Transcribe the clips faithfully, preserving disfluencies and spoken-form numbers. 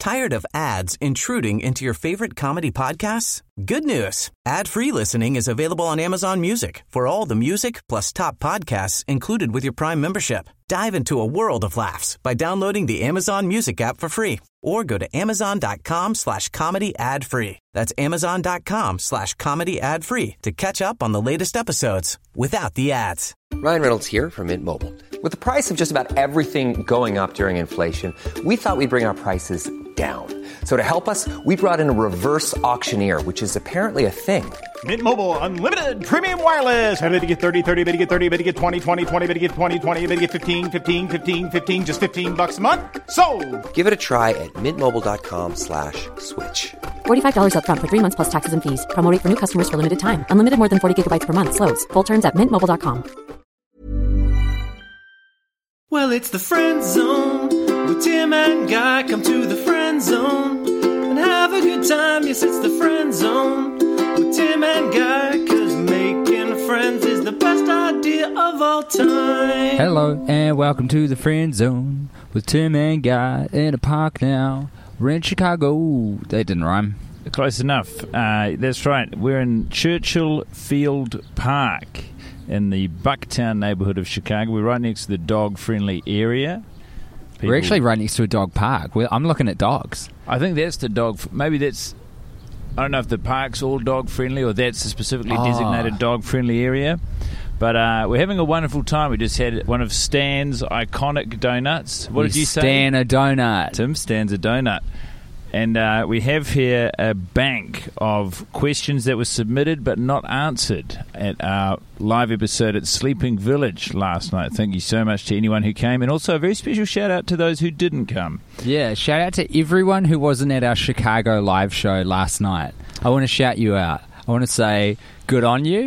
Tired of ads intruding into your favorite comedy podcasts? Good news. Ad-free listening is available on Amazon Music for all the music plus top podcasts included with your Prime membership. Dive into a world of laughs by downloading the Amazon Music app for free or go to amazon.com slash comedy ad free. That's amazon.com slash comedy ad free to catch up on the latest episodes without the ads. Ryan Reynolds here from Mint Mobile. With the price of just about everything going up during inflation, we thought we'd bring our prices down. So to help us, we brought in a reverse auctioneer, which is apparently a thing. Mint Mobile Unlimited Premium Wireless. How to get thirty, thirty, bit to get thirty, bit to get twenty, twenty, twenty, bit to get twenty, twenty, bit to get fifteen, fifteen, fifteen, fifteen, just fifteen bucks a month? Sold! Give it a try at mintmobile.com slash switch. forty-five dollars up front for three months plus taxes and fees. Promo rate for new customers for limited time. Unlimited more than forty gigabytes per month. Slows full terms at mint mobile dot com. Well, it's the Friend Zone with Tim and Guy. Come to the Friend Zone and have a good time. Yes, it's the Friend Zone with Tim and Guy, 'cause making friends is the best idea of all time. Hello and welcome to the Friend Zone with Tim and Guy in a park now. We're in Chicago. That didn't rhyme. Close enough. Uh, that's right. We're in Churchill Field Park in the Bucktown neighborhood of Chicago. We're right next to the dog-friendly area. People, We're actually right next to a dog park. We're, I'm looking at dogs. I think that's the dog... Maybe that's... I don't know if the park's all dog-friendly or that's a specifically Oh. designated dog-friendly area. But uh, we're having a wonderful time. We just had one of Stan's iconic donuts. What we did you say? Stan a donut. Tim Stan's a donut. And uh, we have here a bank of questions that were submitted but not answered at our live episode at Sleeping Village last night. Thank you so much to anyone who came. And also a very special shout-out to those who didn't come. Yeah, shout out to everyone who wasn't at our Chicago live show last night. I want to shout you out. I want to say good on you.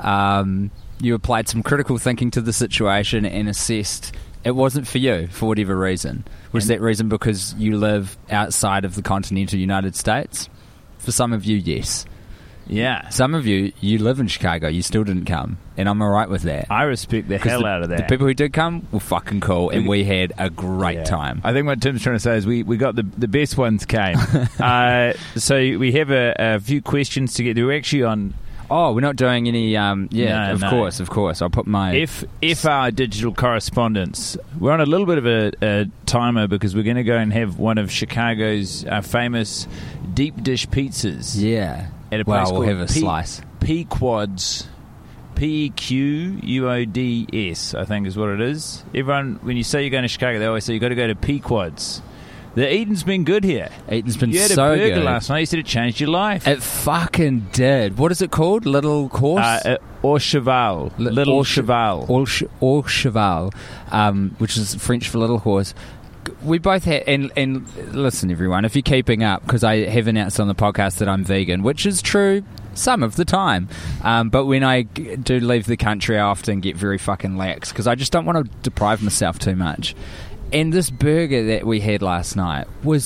Um, you applied some critical thinking to the situation and assessed it wasn't for you for whatever reason. Was And- that reason because you live outside of the continental United States? For some of you, yes. Yeah. Some of you, you live in Chicago. You still didn't come. And I'm all right with that. I respect the 'Cause hell the, out of that. The people who did come were fucking cool, and we had a great Yeah. time. I think what Tim's trying to say is we, we got the the best ones came. uh, so we have a, a few questions to get through. We're actually on... Oh, we're not doing any... Um, yeah, No, of no. course, of course. I'll put my... F, F our digital correspondence. We're on a little bit of a, a timer because we're going to go and have one of Chicago's uh, famous deep dish pizzas. Yeah. At a Well, place we'll called have a P- slice. Pequods. P E Q U O D S, I think is what it is. Everyone, when you say you're going to Chicago, they always say you've got to go to Pequods. The eating's been good here. Eating's been you had so a burger good. last night. You said it changed your life. It fucking did. What is it called? Little Course? Uh, uh, Au Cheval. Li- Little Au Cheval. Au, ch- Au Cheval, um, which is French for little horse. We both had, and, and listen, everyone, if you're keeping up, because I have announced on the podcast that I'm vegan, which is true some of the time. Um, but when I g- do leave the country, I often get very fucking lax because I just don't want to deprive myself too much. And this burger that we had last night was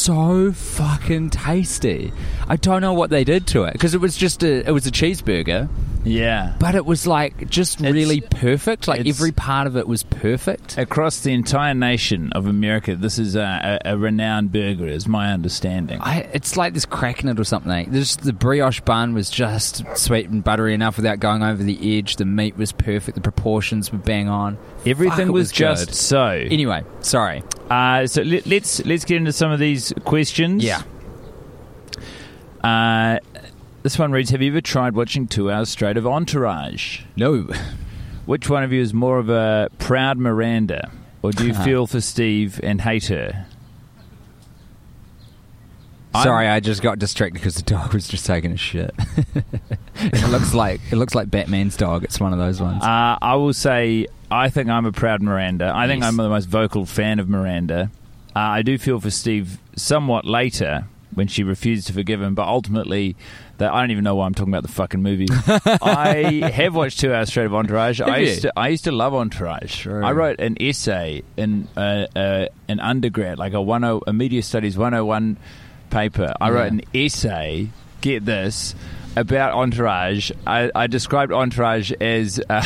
so fucking tasty. I don't know what they did to it because it was just a it was a cheeseburger, Yeah. but it was like just It's- really perfect. Like it's- every part of it was perfect. Across the entire nation of America, this is a, a, a renowned burger, is my understanding. I, it's like this cracking it or something. There's, the brioche bun was just sweet and buttery enough without going over the edge. The meat was perfect. The proportions were bang on. Everything Fuck, it was, just good. so. Anyway, sorry. Uh, so let, let's let's get into some of these questions. Yeah. Uh, this one reads: have you ever tried watching two hours straight of Entourage? No. Which one of you is more of a proud Miranda, or do you feel for Steve and hate her? Sorry, I just got distracted because the dog was just taking a shit. it looks like it looks like Batman's dog. It's one of those ones. Uh, I will say I think I'm a proud Miranda. I think Yes. I'm the most vocal fan of Miranda. Uh, I do feel for Steve somewhat later when she refused to forgive him, but ultimately, that I don't even know why I'm talking about the fucking movie. I have watched two hours straight of Entourage. I you? used to, I used to love Entourage. Sure. I wrote an essay in uh, uh, an undergrad, like a one a media studies one oh one paper. I wrote Yeah. an essay. Get this. about Entourage. I, I described Entourage as uh,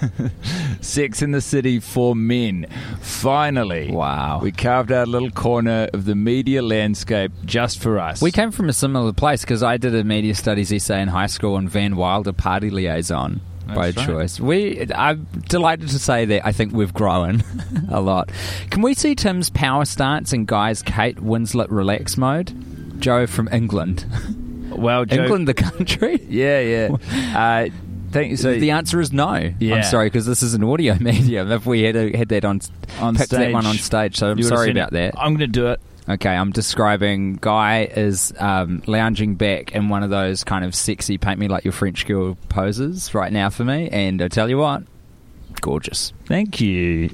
Sex in the City for men. Finally. Wow. We carved out a little corner of the media landscape just for us. We came from a similar place because I did a media studies essay in high school on Van Wilder Party Liaison. By That's right. choice. We, I'm delighted to say that I think we've grown a lot. Can we see Tim's power stance and Guy's Kate Winslet relax mode? Joe from England. Well, Joe, England, the country? Yeah, yeah. Uh, thank you. So the answer is no. Yeah. I'm sorry, because this is an audio medium. If we had a, had that on, on picked stage, that one on stage, so I'm you would've sorry seen about it. that. I'm going to do it. Okay, I'm describing Guy is um, lounging back in one of those kind of sexy paint me like your French girl poses right now for me, and I tell you what, gorgeous. Thank you.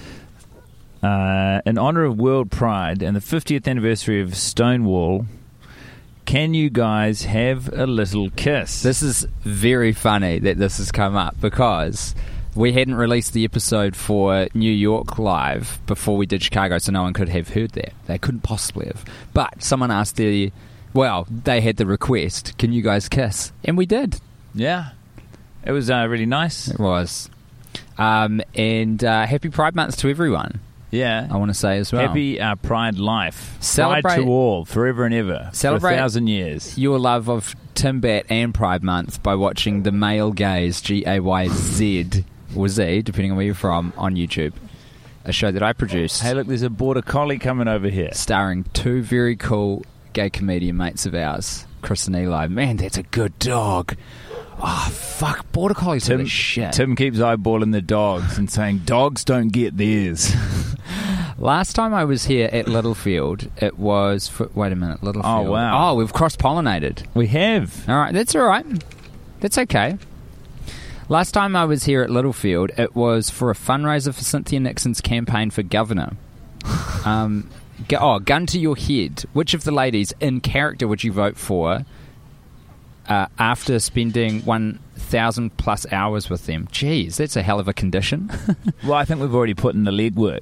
Uh, in honour of World Pride and the fiftieth anniversary of Stonewall, can you guys have a little kiss? This is very funny that this has come up because we hadn't released the episode for New York Live before we did Chicago, so no one could have heard that. They couldn't possibly have. But someone asked the, well, they had the request, can you guys kiss? And we did. Yeah. It was uh, really nice. It was. Um, and uh, happy Pride Month to everyone, Yeah. I want to say as well. Happy uh, Pride life. Celebrate- Pride to all, forever and ever. Celebrate- For a thousand years. Your love of Tim Batt and Pride Month by watching The Male Gaze, G A Y Z, or Z, depending on where you're from, on YouTube. A show that I produced. Hey, look, there's a border collie coming over here. Starring two very cool gay comedian mates of ours, Chris and Eli. Man, that's a good dog. Oh, fuck. Border Collies are the shit. Tim keeps eyeballing the dogs and saying, dogs don't get theirs. Last time I was here at Littlefield, it was... For, wait a minute, Littlefield. Oh, wow. Oh, we've cross-pollinated. We have. All right, that's all right. That's okay. Last time I was here at Littlefield, it was for a fundraiser for Cynthia Nixon's campaign for governor. Um, gu- oh, gun to your head. Which of the ladies in character would you vote for uh, after spending one thousand plus hours with them? Jeez, that's a hell of a condition. Well, I think we've already put in the legwork.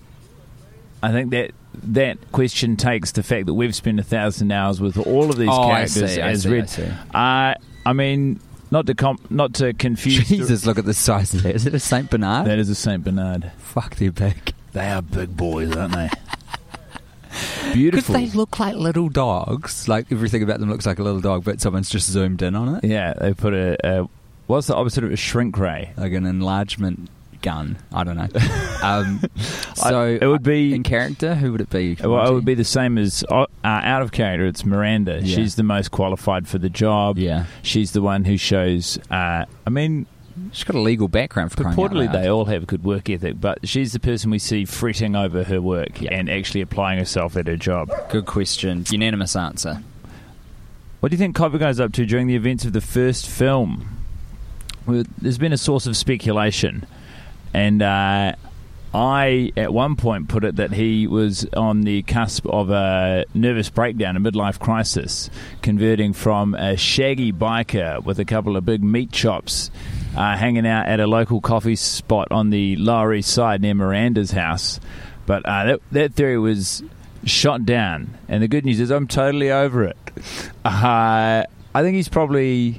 I think that that question takes the fact that we've spent a thousand hours with all of these Oh, I characters see, I as see, I read. see. Uh, I mean, not to comp- not to confuse. Jesus, look at the size of that. Is it a Saint Bernard? That is a Saint Bernard. Fuck, they're big. They are big boys, aren't they? Because Beautiful. they look like little dogs. Like, everything about them looks like a little dog, but someone's just zoomed in on it. Yeah, they put a, a what's the opposite of a shrink ray? Like an enlargement gun. I don't know. Um, so, I- it would be- in character. Who would it be? Well, it would be the same as uh, out of character. It's Miranda. Yeah. She's the most qualified for the job. Yeah. She's the one who shows. Uh, I mean, She's got a legal background for crying out purportedly loud. they all have good work ethic, but she's the person we see fretting over her work Yeah. and actually applying herself at her job. Good question. Unanimous answer. What do you think Cobra Guy's up to during the events of the first film? Well, there's been a source of speculation, and uh, I, at one point, put it that he was on the cusp of a nervous breakdown, a midlife crisis, converting from a shaggy biker with a couple of big meat chops, uh, hanging out at a local coffee spot on the Lower East Side near Miranda's house. But uh, that, that theory was shot down, and the good news is I'm totally over it. Uh, I think he's probably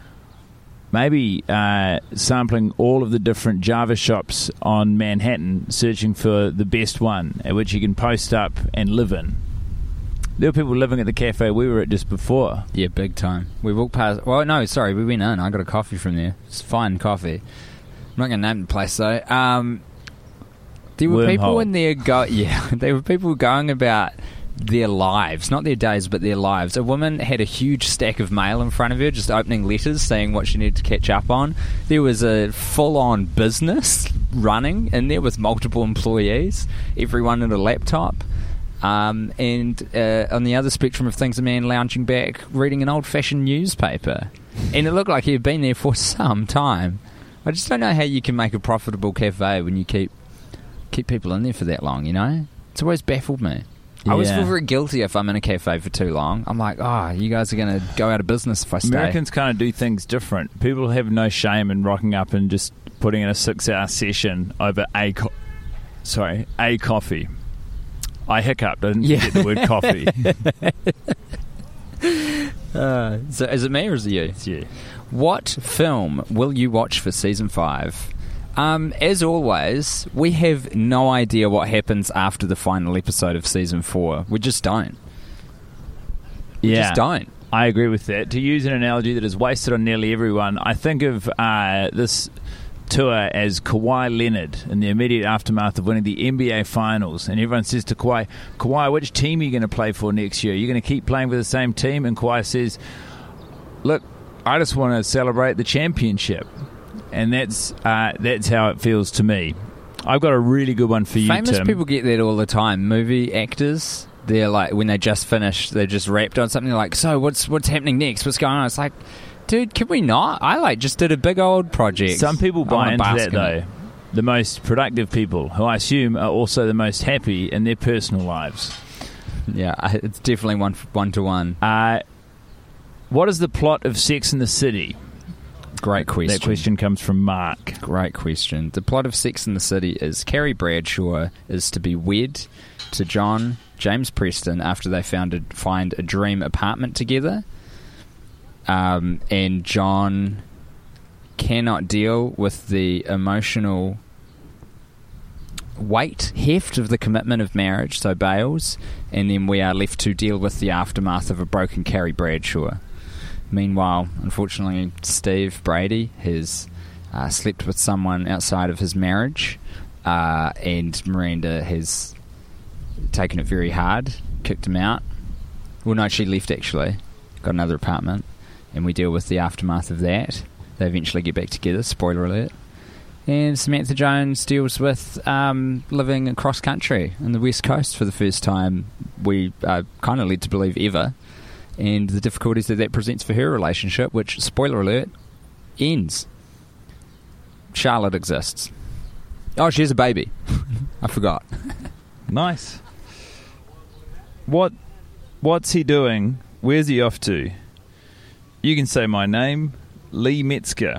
maybe uh, sampling all of the different Java shops on Manhattan, searching for the best one at which he can post up and live in. There were people living at the cafe we were at just before. Yeah, big time. We walked past... Well, no, sorry, we went in. I got a coffee from there. It's fine coffee. I'm not going to name the place, though. Um, there were Wormhole. people in there... Go- yeah, there were people going about their lives. Not their days, but their lives. A woman had a huge stack of mail in front of her, just opening letters, saying what she needed to catch up on. There was a full-on business running in there with multiple employees, everyone at a laptop. Um, and uh, on the other spectrum of things, a man lounging back, reading an old-fashioned newspaper. And it looked like he had been there for some time. I just don't know how you can make a profitable cafe when you keep keep people in there for that long, you know? It's always baffled me. I always Yeah. feel very guilty if I'm in a cafe for too long. I'm like, oh, you guys are going to go out of business if I stay. Americans kind of do things different. People have no shame in rocking up and just putting in a six-hour session over a co- sorry a coffee. I hiccuped. I didn't Yeah. get the word coffee. uh, so is it me or is it you? It's you. What film will you watch for season five? Um, as always, we have no idea what happens after the final episode of season four. We just don't. We Yeah. just don't. I agree with that. To use an analogy that is wasted on nearly everyone, I think of uh, this tour as Kawhi Leonard in the immediate aftermath of winning the N B A Finals. And everyone says to Kawhi, Kawhi, which team are you going to play for next year? Are you going to keep playing for the same team? And Kawhi says, look, I just want to celebrate the championship. And that's uh, that's how it feels to me. I've got a really good one for you, Famous Tim. people get that all the time. Movie actors, they're like, when they just finished, they're just wrapped on something, they're like, so what's what's happening next? What's going on? It's like, dude, can we not? I like just did a big old project. Some people I buy wanna into bask that, in though. it. The most productive people, who I assume are also the most happy in their personal lives. Yeah, I- it's definitely one one to one. Uh, what is the plot of Sex and the City? Great question. That question comes from Mark. Great question. The plot of Sex and the City is Carrie Bradshaw is to be wed to John James Preston after they found a, find a dream apartment together. Um, and John cannot deal with the emotional weight, heft of the commitment of marriage, so bails. And then we are left to deal with the aftermath of a broken Carrie Bradshaw. Meanwhile, unfortunately, Steve Brady has uh, slept with someone outside of his marriage, uh, and Miranda has taken it very hard, kicked him out. Well, no, she left actually, got another apartment, and we deal with the aftermath of that. They eventually get back together, spoiler alert. And Samantha Jones deals with um, living across country on the West Coast for the first time, we are kind of led to believe ever, and the difficulties that that presents for her relationship, which, spoiler alert, ends. Charlotte exists. Oh, she has a baby. I forgot. Nice. What? What's he doing? Where's he off to? You can say my name, Lee Metzger.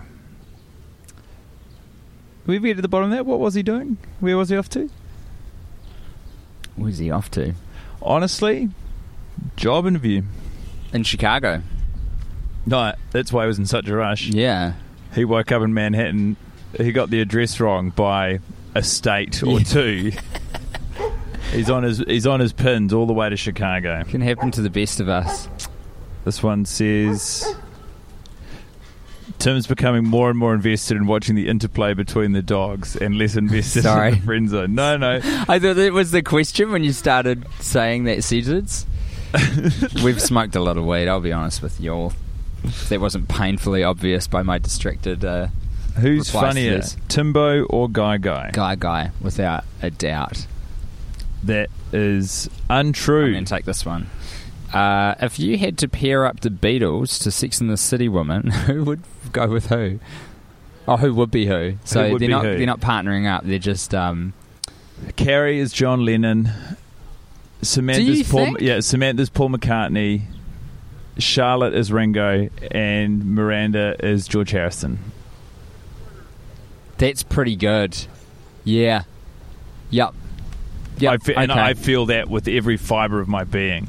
We've get to the bottom of that. What was he doing? Where was he off to? Where's he off to? Honestly, job interview. In Chicago. No, that's why he was in such a rush. Yeah. He woke up in Manhattan. He got the address wrong by a state or two. He's on his he's on his pins all the way to Chicago. Can happen to the best of us. This one says, Tim's becoming more and more invested in watching the interplay between the dogs and less invested Sorry. in the friend zone. No, no. I thought that was the question when you started saying that sentence. We've smoked a lot of weed, I'll be honest with you all. If that wasn't painfully obvious by my distracted uh, Who's replies to funnier, this. Timbo or Guy Guy? Guy Guy, without a doubt. That is I'm untrue. going to take this one. Uh, if you had to pair up the Beatles to Sex and the City woman, who would go with who? Oh, who would be who? So Who would they're be not who? they're not partnering up. They're just um, Carrie is John Lennon. Samantha's Do you Paul. think? Yeah, Samantha's Paul McCartney. Charlotte is Ringo, and Miranda is George Harrison. that's pretty good. Yeah. Yep. Yep. I fe- And okay. I feel that with every fibre of my being.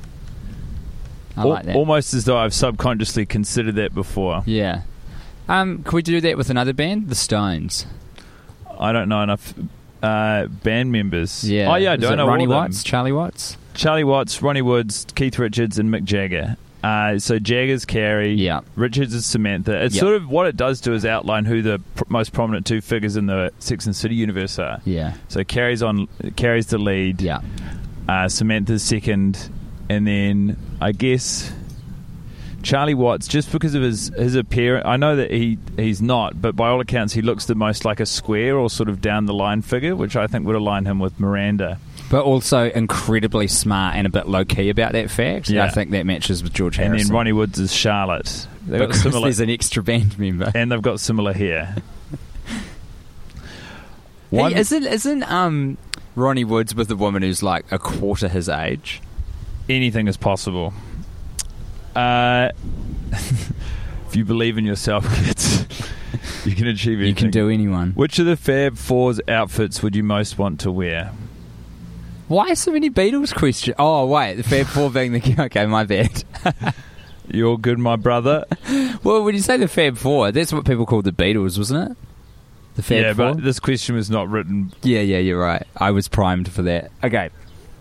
I Al- like that. Almost as though I've subconsciously considered that before. Yeah. Um, can we do that with another band? The Stones. I don't know enough uh, band members. Yeah. Oh, yeah, I Is don't it know Ronnie all of them. Watts, Charlie Watts. Charlie Watts, Ronnie Woods, Keith Richards, and Mick Jagger. Uh, so Jagger's Carrie, Yeah. Richards is Samantha. It's Yep. sort of what it does do is outline who the pr- most prominent two figures in the Sex and the City universe are. Yeah. So Carrie's on, Carrie's the lead. Yeah. Uh, Samantha's second, and then I guess Charlie Watts, just because of his his appearance. I know that he he's not, but by all accounts, he looks the most like a square or sort of down the line figure, which I think would align him with Miranda. But also incredibly smart and a bit low key about that fact. Yeah. I think that matches with George And Harrison. then Ronnie Woods is Charlotte. They've got because similar, there's an extra band member. and they've got similar hair. Hey, isn't isn't um Ronnie Woods with a woman who's like a quarter his age? Anything is possible. Uh, if you believe in yourself, kids, you can achieve anything. You can do anyone. Which of the Fab Four's outfits would you most want to wear? Why so many Beatles questions? Oh wait, the Fab Four being the okay, my bad. You're good, my brother. Well, when you say the Fab Four, that's what people called the Beatles, wasn't it? The Fab yeah, Four? but this question was not written. Yeah, yeah, you're right. I was primed for that. Okay.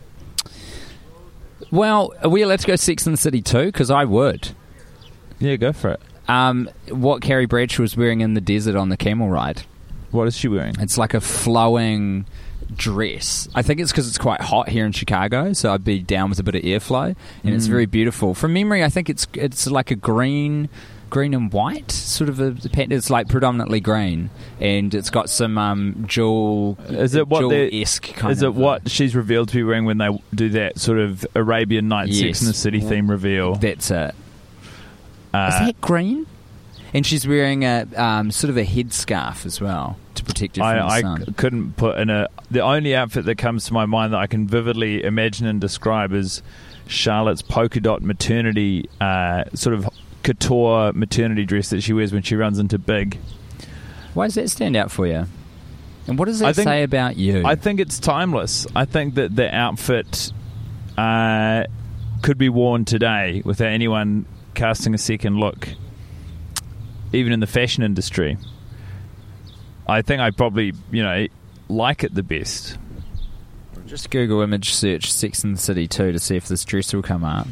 Well, are we allowed to go Sex and the City too? Because I would. Yeah, go for it. Um, what Carrie Bradshaw was wearing in the desert on the camel ride. What is she wearing? It's like a flowing dress. I think it's because it's quite hot here in Chicago, so I'd be down with a bit of airflow, and mm. it's very beautiful. From memory, I think it's it's like a green, green and white sort of a pattern. It's like predominantly green, and it's got some um, jewel. Is it what esque kind Is of it what she's revealed to be wearing when they do that sort of Arabian Nights yes. Sex and the City theme reveal? That's it. Uh, Is that green? And she's wearing a um, sort of a headscarf as well to protect her from I, the I sun. c- couldn't put in a... The only outfit that comes to my mind that I can vividly imagine and describe is Charlotte's polka dot maternity, uh, sort of couture maternity dress that she wears when she runs into Big. Why does that stand out for you? And what does that I think, say about you? I think it's timeless. I think that the outfit uh, could be worn today without anyone casting a second look. Even in the fashion industry, I think I probably, you know, like it the best. Just Google image search Sex and the City two to see if this dress will come up.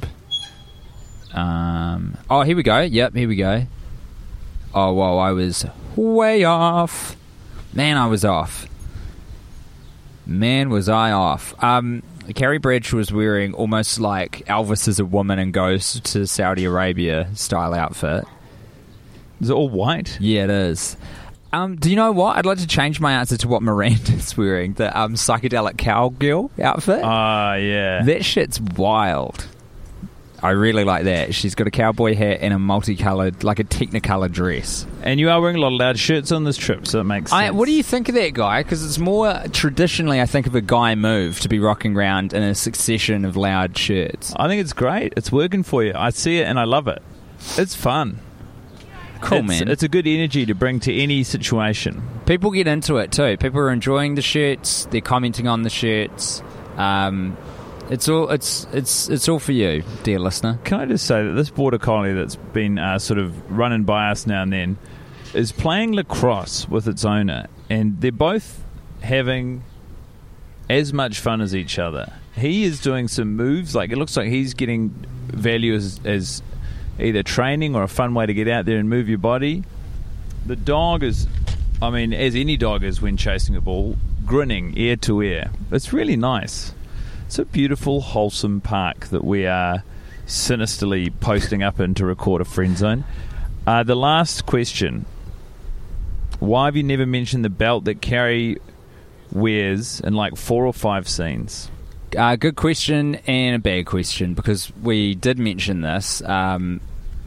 Um, oh, here we go. Yep, here we go. Oh, well, I was way off. Man, I was off. Man, was I off. Um, Carrie Bradshaw was wearing almost like Elvis is a woman and goes to Saudi Arabia style outfit. Is it all white? Yeah, it is. Um, do you know what? I'd like to change my answer to what Miranda's wearing, the um, psychedelic cowgirl outfit. Ah, uh, yeah. That shit's wild. I really like that. She's got a cowboy hat and a multicolored, like a Technicolor dress. And you are wearing a lot of loud shirts on this trip, so it makes sense. I, what do you think of that guy? Because it's more traditionally, I think, of a guy move to be rocking around in a succession of loud shirts. I think it's great. It's working for you. I see it and I love it. It's fun. Cool, it's, man. It's a good energy to bring to any situation. People get into it too. People are enjoying the shirts. They're commenting on the shirts. Um, it's all it's it's it's all for you, dear listener. Can I just say that this border collie that's been uh, sort of running by us now and then is playing lacrosse with its owner, and they're both having as much fun as each other. He is doing some moves. Like, it looks like he's getting value as, as either training or a fun way to get out there and move your body. The dog is, I mean, as any dog is when chasing a ball, grinning ear to ear. It's really nice. It's a beautiful, wholesome park that we are sinisterly posting up in to record a Friend Zone. Uh, the last question. Why have you never mentioned the belt that Carrie wears in like four or five scenes? Uh, good question and a bad question, because we did mention this. Um,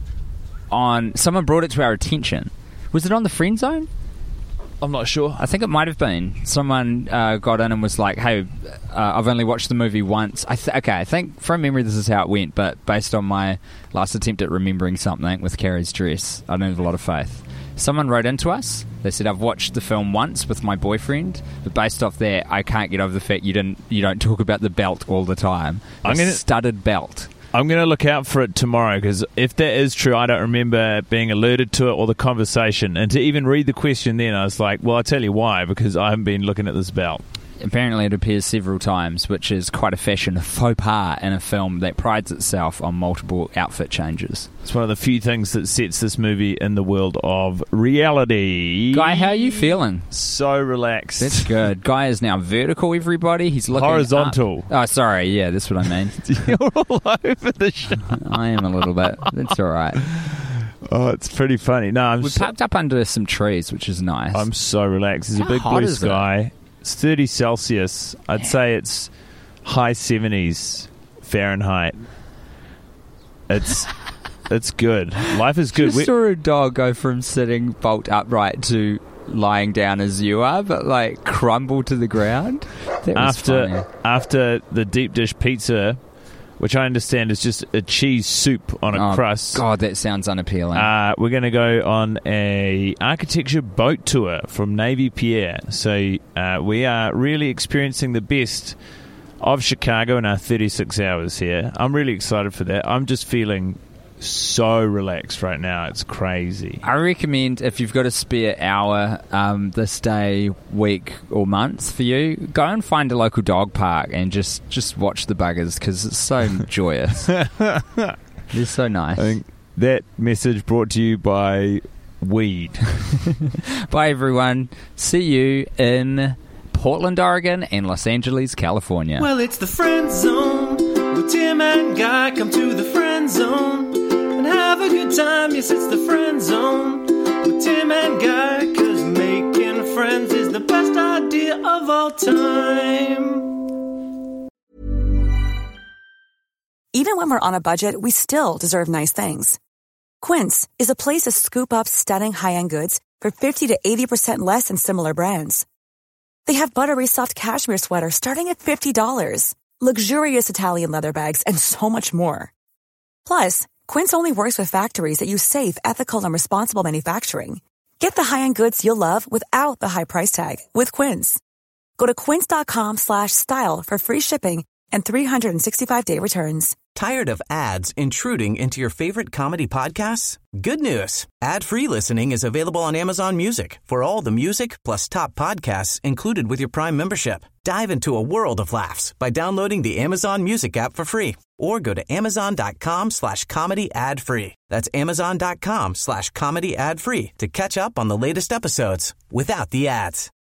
on someone brought it to our attention. Was it on the Friend Zone? I'm not sure. I think it might have been. Someone uh, got in and was like, hey, uh, I've only watched the movie once. I th- okay, I think from memory this is how it went, but based on my last attempt at remembering something with Carrie's dress, I don't have a lot of faith. Someone wrote into us. They said, I've watched the film once with my boyfriend, but based off that, I can't get over the fact you didn't you don't talk about the belt all the time. I'm a gonna, studded belt. I'm going to look out for it tomorrow, because if that is true, I don't remember being alerted to it or the conversation. And to even read the question then, I was like, well, I'll tell you why, because I haven't been looking at this belt. Apparently it appears several times, which is quite a fashion faux pas in a film that prides itself on multiple outfit changes. It's one of the few things that sets this movie in the world of reality. Guy, how are you feeling? So relaxed. That's good. Guy is now vertical, everybody. He's looking horizontal. Up. Oh, sorry. Yeah, that's what I mean. You're all over the show. I am a little bit. That's all right. Oh, it's pretty funny. No, I'm We're so, parked up under some trees, which is nice. I'm so relaxed. There's How a big hot blue is sky. it? It's thirty Celsius. I'd Man. say it's high seventies Fahrenheit. It's it's good. Life is good. Just We- saw a dog go from sitting bolt upright to lying down as you are, but like crumble to the ground. That was after funny. after the deep dish pizza, which I understand is just a cheese soup on a Oh, crust. God, that sounds unappealing. Uh, we're going to go on a architecture boat tour from Navy Pier. So uh, we are really experiencing the best of Chicago in our thirty-six hours here. I'm really excited for that. I'm just feeling so relaxed right now. It's crazy. I recommend if you've got a spare hour um, this day, week or month for you, go and find a local dog park and just, just watch the buggers because it's so joyous. They're so nice. I think that message brought to you by weed. Bye everyone. See you in Portland, Oregon and Los Angeles, California. Well, it's the Friend Zone with Tim and Guy. Come to the Friend Zone and have a good time. Yes, it's the Friend Zone with Tim and Guy, 'cause making friends is the best idea of all time. Even when we're on a budget, we still deserve nice things. Quince is a place to scoop up stunning high-end goods for fifty to eighty percent less than similar brands. They have buttery soft cashmere sweaters starting at fifty dollars, luxurious Italian leather bags, and so much more. Plus, Quince only works with factories that use safe, ethical, and responsible manufacturing. Get the high-end goods you'll love without the high price tag with Quince. Go to quince.com slash style for free shipping and three sixty-five day returns. Tired of ads intruding into your favorite comedy podcasts? Good news. Ad-free listening is available on Amazon Music for all the music plus top podcasts included with your Prime membership. Dive into a world of laughs by downloading the Amazon Music app for free or go to amazon.com slash comedy ad-free. That's amazon.com slash comedy ad-free to catch up on the latest episodes without the ads.